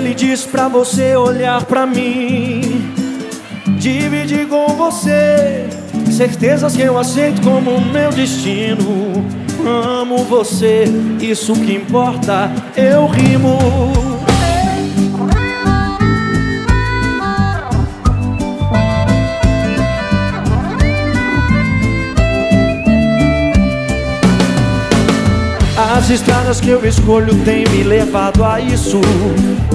Ele diz pra você olhar pra mim, dividir com você certezas que eu aceito como meu destino. Amo você, isso que importa, eu rimo. As estradas que eu escolho têm me levado a isso.